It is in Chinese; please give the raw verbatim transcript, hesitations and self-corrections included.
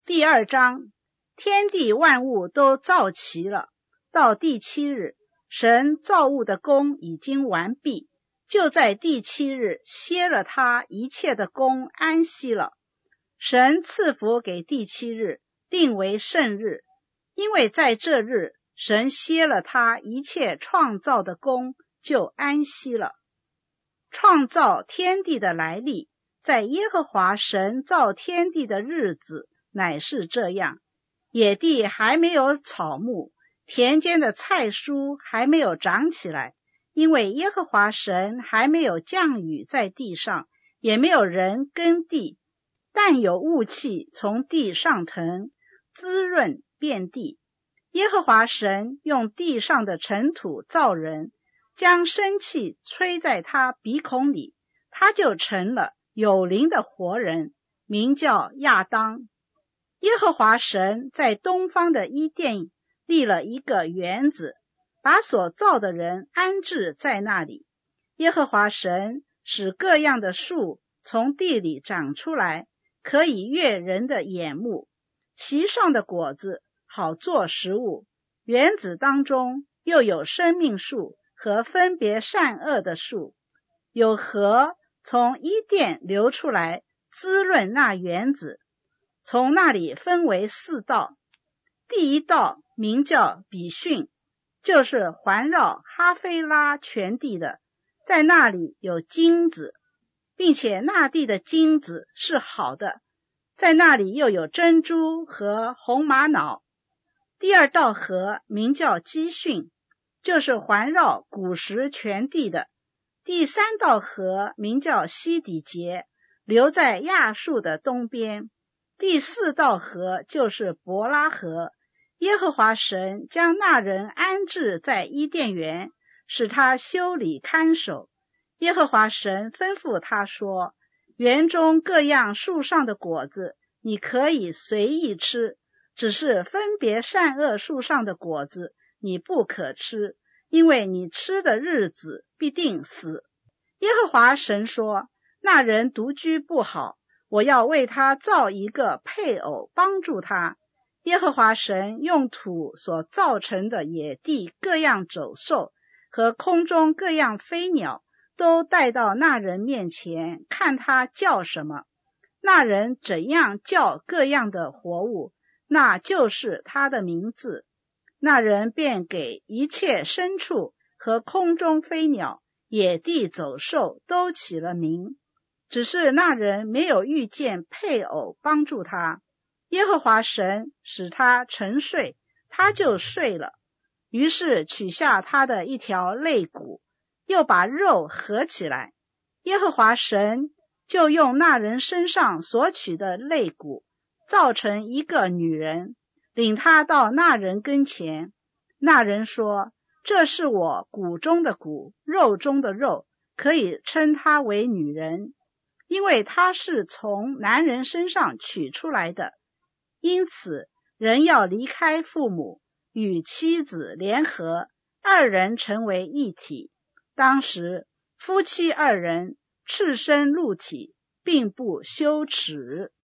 第二章，天地万物都造齐了。到第七日，神造物的功已经完毕，就在第七日歇了他一切的功，安息了。神赐福给第七日，定为圣日，因为在这日神歇了他一切创造的功，就安息了。创造天地的来历，在耶和华神造天地的日子乃是这样：野地还没有草木，田间的菜蔬还没有长起来，因为耶和华神还没有降雨在地上，也没有人耕地，但有雾气从地上腾，滋润遍地。耶和华神用地上的尘土造人，将生气吹在他鼻孔里，他就成了有灵的活人，名叫亚当。耶和华神在东方的伊甸立了一个园子，把所造的人安置在那里。耶和华神使各样的树从地里长出来，可以悦人的眼目，其上的果子好做食物。园子当中又有生命树和分别善恶的树，有河从伊甸流出来，滋润那园子。从那里分为四道，第一道名叫比逊，就是环绕哈菲拉全地的，在那里有金子，并且那地的金子是好的，在那里又有珍珠和红玛瑙。第二道河名叫基训，就是环绕古时全地的。第三道河名叫西底结，流在亚述的东边。第四道河就是伯拉河。耶和华神将那人安置在伊甸园，使他修理看守。耶和华神吩咐他说，园中各样树上的果子你可以随意吃，只是分别善恶树上的果子你不可吃，因为你吃的日子必定死。耶和华神说，那人独居不好，我要为他造一个配偶帮助他。耶和华神用土所造成的野地各样走兽和空中各样飞鸟都带到那人面前，看他叫什么。那人怎样叫各样的活物，那就是他的名字。那人便给一切牲畜和空中飞鸟、野地走兽都起了名，只是那人没有遇见配偶帮助他。耶和华神使他沉睡，他就睡了。于是取下他的一条肋骨，又把肉合起来。耶和华神就用那人身上所取的肋骨造成一个女人，领他到那人跟前。那人说，这是我骨中的骨，肉中的肉，可以称她为女人，因为她是从男人身上取出来的。因此人要离开父母，与妻子联合，二人成为一体。当时夫妻二人赤身露体，并不羞耻。